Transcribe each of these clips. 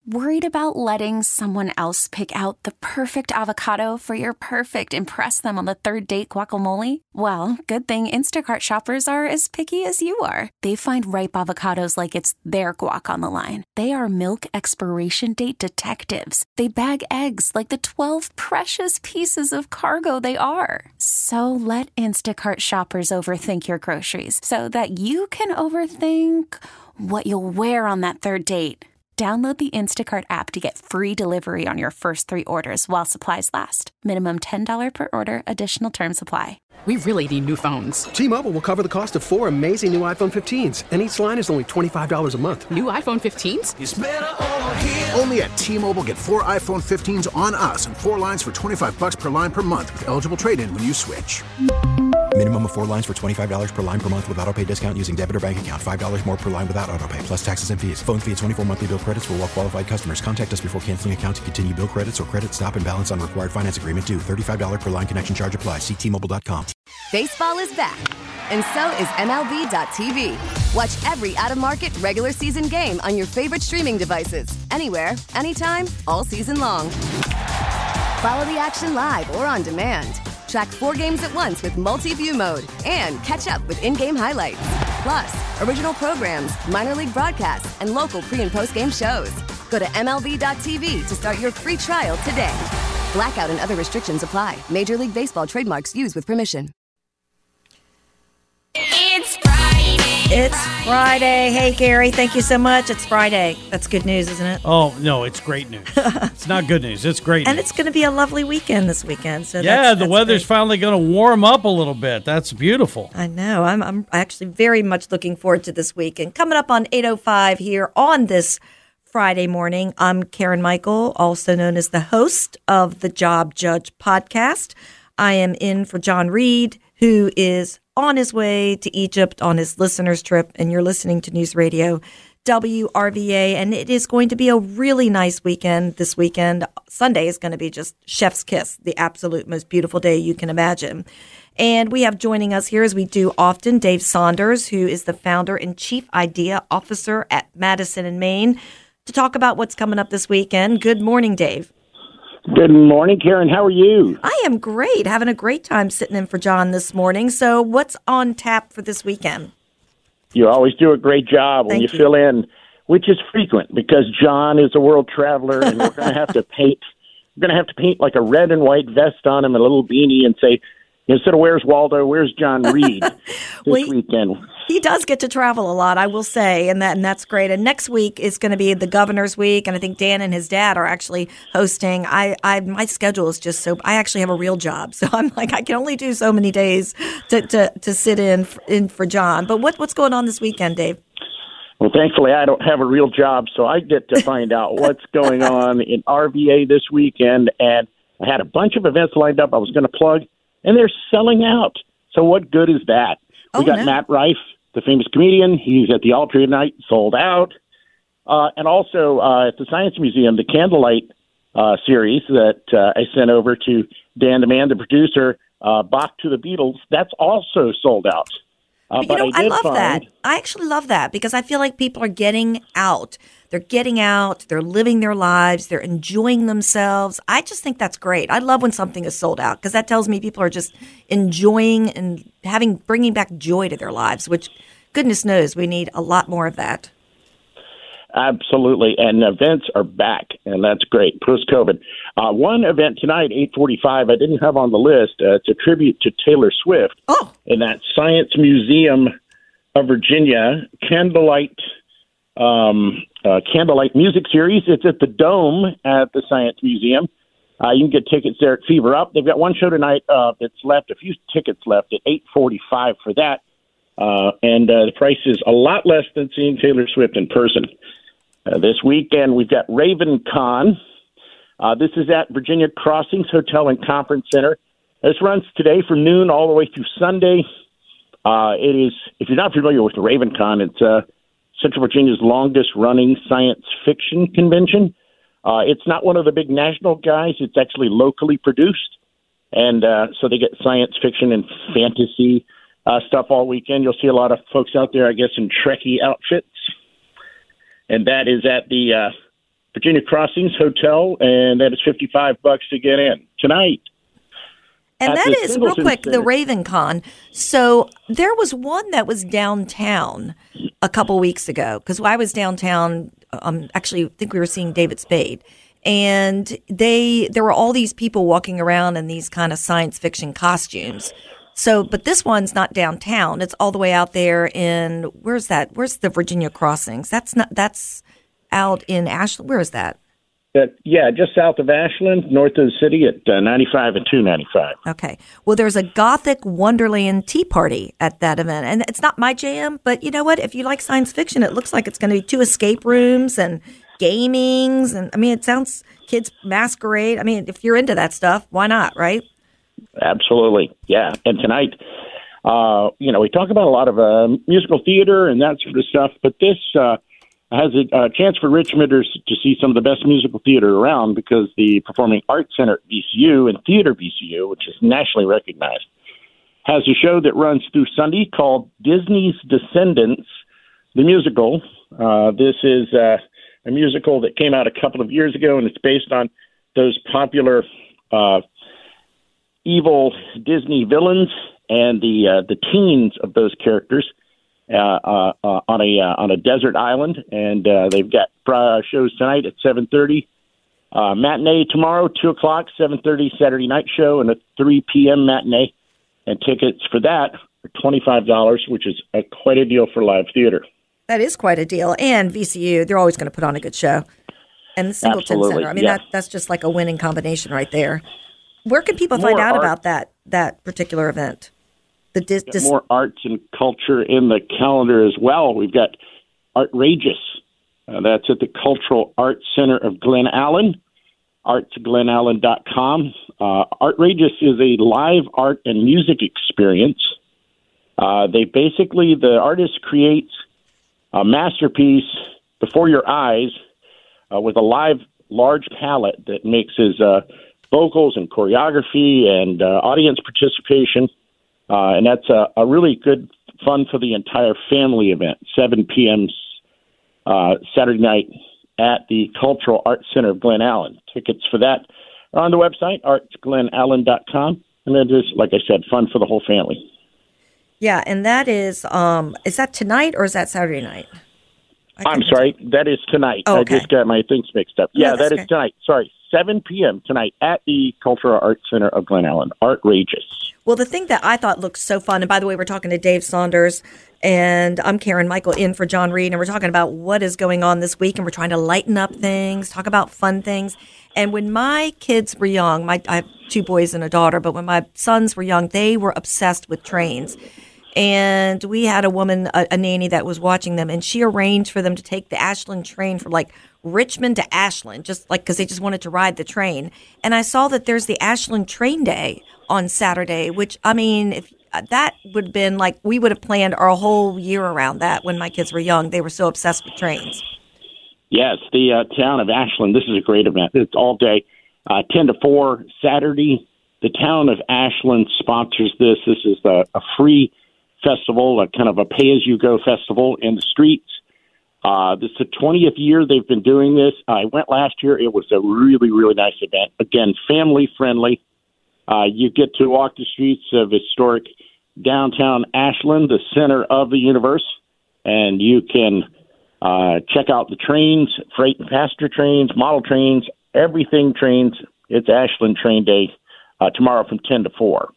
Worried about letting someone else pick out the perfect avocado for your perfect impress them on the third date guacamole? Well, good thing Instacart shoppers are as picky as you are. They find ripe avocados like it's their guac on the line. They are milk expiration date detectives. They bag eggs like the 12 precious pieces of cargo they are. So let Instacart shoppers overthink your groceries so that you can overthink what you'll wear on that third date. Download the Instacart app to get free delivery on your first 3 orders while supplies last. Minimum $10 per order. Additional terms apply. We really need new phones. T-Mobile will cover the cost of 4 amazing new iPhone 15s, and each line is only $25 a month. New iPhone 15s? It's better over here. Only at T-Mobile, get 4 iPhone 15s on us and 4 lines for $25 per line per month with eligible trade-in when you switch. Minimum of 4 lines for $25 per line per month with autopay discount using debit or bank account. $5 more per line without autopay, plus taxes and fees. Phone fee at 24 monthly bill credits for well-qualified customers. Contact us before canceling account to continue bill credits or credit stop and balance on required finance agreement due. $35 per line connection charge applies. See T-Mobile.com. Baseball is back, and so is MLB.tv. Watch every out-of-market regular season game on your favorite streaming devices. Anywhere, anytime, all season long. Follow the action live or on demand. Track 4 games at once with multi-view mode and catch up with in-game highlights. Plus, original programs, minor league broadcasts, and local pre- and post-game shows. Go to MLB.tv to start your free trial today. Blackout and other restrictions apply. Major League Baseball trademarks used with permission. It's Friday. It's Friday. Hey, Gary, thank you so much. It's Friday. That's good news, isn't it? Oh, no, it's great news. It's not good news. It's great news. And it's going to be a lovely weekend this weekend. So the weather's finally going to warm up a little bit. That's beautiful. I know. I'm actually very much looking forward to this weekend. Coming up on 8:05 here on this Friday morning, I'm Karen Michael, also known as the host of the Job Judge podcast. I am in for John Reed, who is on his way to Egypt on his listener's trip, and you're listening to News Radio WRVA, and it is going to be a really nice weekend this weekend. Sunday is going to be just chef's kiss, the absolute most beautiful day you can imagine. And we have joining us here, as we do often, Dave Saunders, who is the founder and chief idea officer at Madison and Main, to talk about what's coming up this weekend. Good morning, Dave. Good morning, Karen. How are you? I am great. Having a great time sitting in for John this morning. So what's on tap for this weekend? You always do a great job when you fill in, which is frequent because John is a world traveler, and we're going to have to paint. We're going to have to paint like a red and white vest on him, and a little beanie, and say, instead of "Where's Waldo?" "Where's John Reed?" this weekend. He does get to travel a lot, I will say, and that's great. And next week is going to be the Governor's Week, and I think Dan and his dad are actually hosting. My schedule is just so. I actually have a real job, so I'm like I can only do so many days to sit in for John. But what's going on this weekend, Dave? Well, thankfully, I don't have a real job, so I get to find out what's going on in RVA this weekend. And I had a bunch of events lined up I was going to plug, and they're selling out. So what good is that? We got Matt Rife, the famous comedian. He's at the Altria tonight, sold out. And also at the Science Museum, the Candlelight series that I sent over to Dan DeMann, the producer, Bach to the Beatles, that's also sold out. But I love that. I actually love that because I feel like people are getting out. They're getting out. They're living their lives. They're enjoying themselves. I just think that's great. I love when something is sold out because that tells me people are just enjoying and bringing back joy to their lives, which goodness knows we need a lot more of that. Absolutely, and events are back, and that's great, post-COVID. One event tonight, 8:45, I didn't have on the list. It's a tribute to Taylor Swift in that Science Museum of Virginia Candlelight Music Series. It's at the Dome at the Science Museum. You can get tickets there at Fever Up. They've got one show tonight that's left, a few tickets left at 8:45 for that, and the price is a lot less than seeing Taylor Swift in person. This weekend, we've got Raven Con. This is at Virginia Crossings Hotel and Conference Center. This runs today from noon all the way through Sunday. It is, if you're not familiar with the Raven Con, it's Central Virginia's longest-running science fiction convention. It's not one of the big national guys. It's actually locally produced. And so they get science fiction and fantasy stuff all weekend. You'll see a lot of folks out there, I guess, in Trekkie outfits. And that is at the Virginia Crossings Hotel, and that is $55 to get in tonight. And that is, real quick, the Raven Con. So there was one that was downtown a couple weeks ago, because I was downtown, actually, I think we were seeing David Spade. And there were all these people walking around in these kind of science fiction costumes. So, but this one's not downtown. It's all the way out there in, where's that? Where's the Virginia Crossings? That's out in Ashland. Where is that? Just south of Ashland, north of the city at 95 and 295. Okay. Well, there's a Gothic Wonderland tea party at that event. And it's not my jam, but you know what? If you like science fiction, it looks like it's going to be 2 escape rooms and gamings. And I mean, it sounds kids masquerade. I mean, if you're into that stuff, why not, right? Absolutely. Yeah. And tonight, we talk about a lot of musical theater and that sort of stuff, but this has a chance for Richmonders to see some of the best musical theater around, because the Performing Arts Center at VCU and Theater VCU, which is nationally recognized, has a show that runs through Sunday called Disney's Descendants, the musical. This is a musical that came out a couple of years ago, and it's based on those popular evil Disney villains and the teens of those characters on a desert island, and they've got shows tonight at 7:30, matinee tomorrow 2:00, 7:30 Saturday night show, and a 3 p.m. matinee. And tickets for that are $25, which is quite a deal for live theater. That is quite a deal. And VCU, they're always going to put on a good show. And the Singleton Center, I mean, that's just like a winning combination right there. Where can people find out about that particular event? More arts and culture in the calendar as well. We've got Artrageous. That's at the Cultural Arts Center of Glen Allen, artsglenallen.com. Artrageous is a live art and music experience. The artist creates a masterpiece before your eyes with a live, large palette that mixes vocals and choreography and audience participation. And that's a really good fun for the entire family event, 7 p.m. Saturday night at the Cultural Arts Center of Glen Allen. Tickets for that are on the website, artsglenallen.com. And then just, like I said, fun for the whole family. Yeah, and that is that tonight or is that Saturday night? I'm sorry, that is tonight. Oh, okay. I just got my things mixed up. Yeah, that is tonight. Sorry, 7 p.m. tonight at the Cultural Arts Center of Glen Allen. Artrageous. Well, the thing that I thought looked so fun, and by the way, we're talking to Dave Saunders, and I'm Karen Michael in for John Reed, and we're talking about what is going on this week, and we're trying to lighten up things, talk about fun things. And when my kids were young, I have 2 boys and a daughter, but when my sons were young, they were obsessed with trains. And we had a woman, a nanny that was watching them, and she arranged for them to take the Ashland train from like Richmond to Ashland, just like because they just wanted to ride the train. And I saw that there's the Ashland Train Day on Saturday, which, I mean, if that would have been like, we would have planned our whole year around that when my kids were young. They were so obsessed with trains. Yes, the town of Ashland, this is a great event. It's all day, 10 to 4 Saturday. The town of Ashland sponsors this. This is a free festival, a kind of a pay-as-you-go festival in the streets. This is the 20th year they've been doing this. I went last year. It was a really, really nice event. Again, family-friendly. You get to walk the streets of historic downtown Ashland, the center of the universe, and you can check out the trains, freight and passenger trains, model trains, everything trains. It's Ashland Train Day tomorrow from 10 to 4.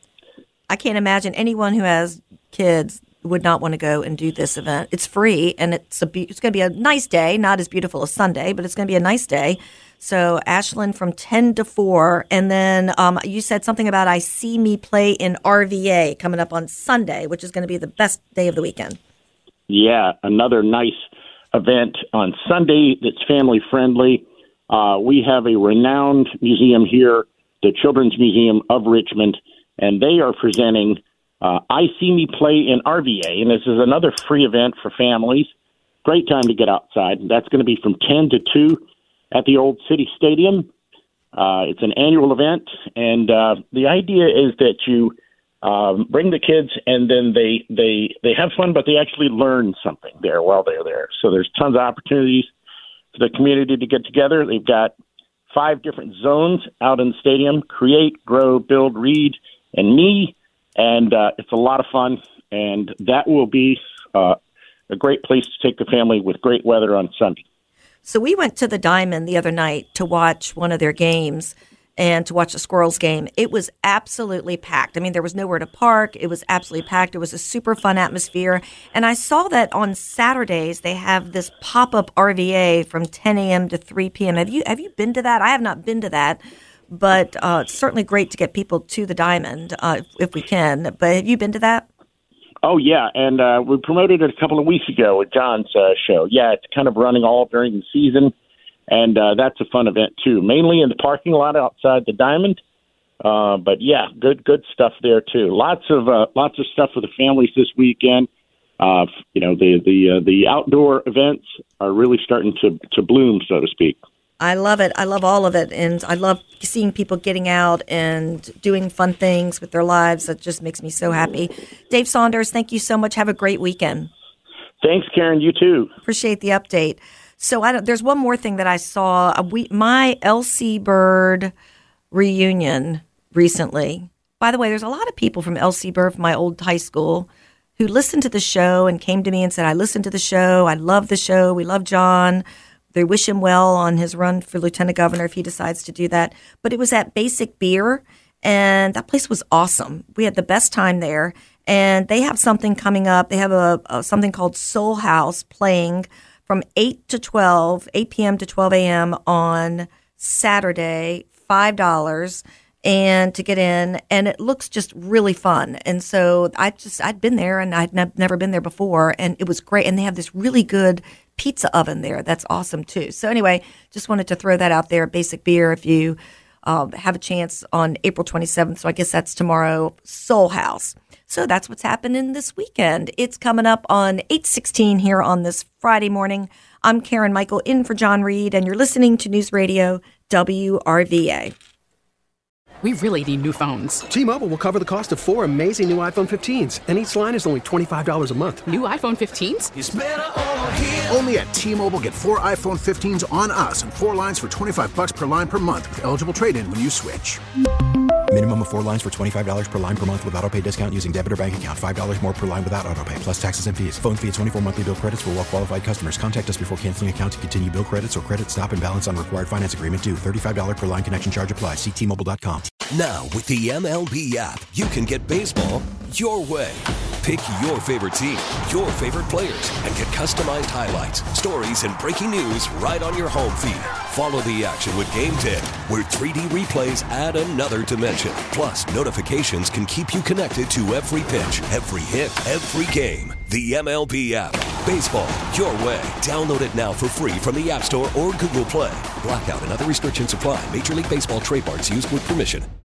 I can't imagine anyone who has kids would not want to go and do this event. It's free, and it's going to be a nice day, not as beautiful as Sunday, but it's going to be a nice day. So Ashland from 10 to 4. And then you said something about I See Me Play in RVA coming up on Sunday, which is going to be the best day of the weekend. Yeah, another nice event on Sunday that's family-friendly. We have a renowned museum here, the Children's Museum of Richmond, and they are presenting I See Me Play in RVA, and this is another free event for families. Great time to get outside. That's going to be from 10 to 2 at the Old City Stadium. It's an annual event, and the idea is that you bring the kids, and then they have fun, but they actually learn something there while they're there. So there's tons of opportunities for the community to get together. They've got 5 different zones out in the stadium: create, grow, build, read, and me. And it's a lot of fun. And that will be a great place to take the family with great weather on Sunday. So we went to the Diamond the other night to watch one of their games and to watch the Squirrels game. It was absolutely packed. I mean, there was nowhere to park. It was absolutely packed. It was a super fun atmosphere. And I saw that on Saturdays they have this pop-up RVA from 10 a.m. to 3 p.m. Have you been to that? I have not been to that, but it's certainly great to get people to the Diamond if we can. But have you been to that? Oh, yeah, and we promoted it a couple of weeks ago with John's show. Yeah, it's kind of running all during the season, and that's a fun event, too, mainly in the parking lot outside the Diamond. But, yeah, good stuff there, too. Lots of stuff for the families this weekend. The outdoor events are really starting to bloom, so to speak. I love it. I love all of it. And I love seeing people getting out and doing fun things with their lives. That just makes me so happy. Dave Saunders, thank you so much. Have a great weekend. Thanks, Karen. You too. Appreciate the update. So there's one more thing that I saw. My LC Bird reunion recently. By the way, there's a lot of people from LC Bird from my old high school who listened to the show and came to me and said, I listened to the show. I love the show. We love John. They wish him well on his run for lieutenant governor if he decides to do that. But it was at Basic Beer, and that place was awesome. We had the best time there, and they have something coming up. They have something called Soul House playing from 8 p.m. to 12 a.m. on Saturday, $5 and to get in, and it looks just really fun. And so I'd been there, and I'd never been there before, and it was great. And they have this really good pizza oven there. That's awesome too. So anyway, just wanted to throw that out there. Basic Beer, if you have a chance on April 27th. So I guess that's tomorrow. Soul House. So that's what's happening this weekend. It's coming up on 8:16 here on this Friday morning. I'm Karen Michael in for John Reed, and you're listening to News Radio WRVA. We really need new phones. T-Mobile will cover the cost of 4 amazing new iPhone 15s, and each line is only $25 a month. New iPhone 15s? It's better over here. Only at T-Mobile, get 4 iPhone 15s on us and 4 lines for $25 per line per month with eligible trade-in when you switch. Minimum of 4 lines for $25 per line per month with autopay discount using debit or bank account. $5 more per line without autopay, plus taxes and fees. Phone fee at 24 monthly bill credits for well-qualified customers. Contact us before canceling account to continue bill credits or credit stop and balance on required finance agreement due. $35 per line connection charge applies. See T-Mobile.com. Now, with the MLB app, you can get baseball your way. Pick your favorite team, your favorite players, and get customized highlights, stories, and breaking news right on your home feed. Follow the action with Game 10, where 3D replays add another dimension. Plus, notifications can keep you connected to every pitch, every hit, every game. The MLB app. Baseball your way. Download it now for free from the App Store or Google Play. Blackout and other restrictions apply. Major League Baseball trademarks used with permission.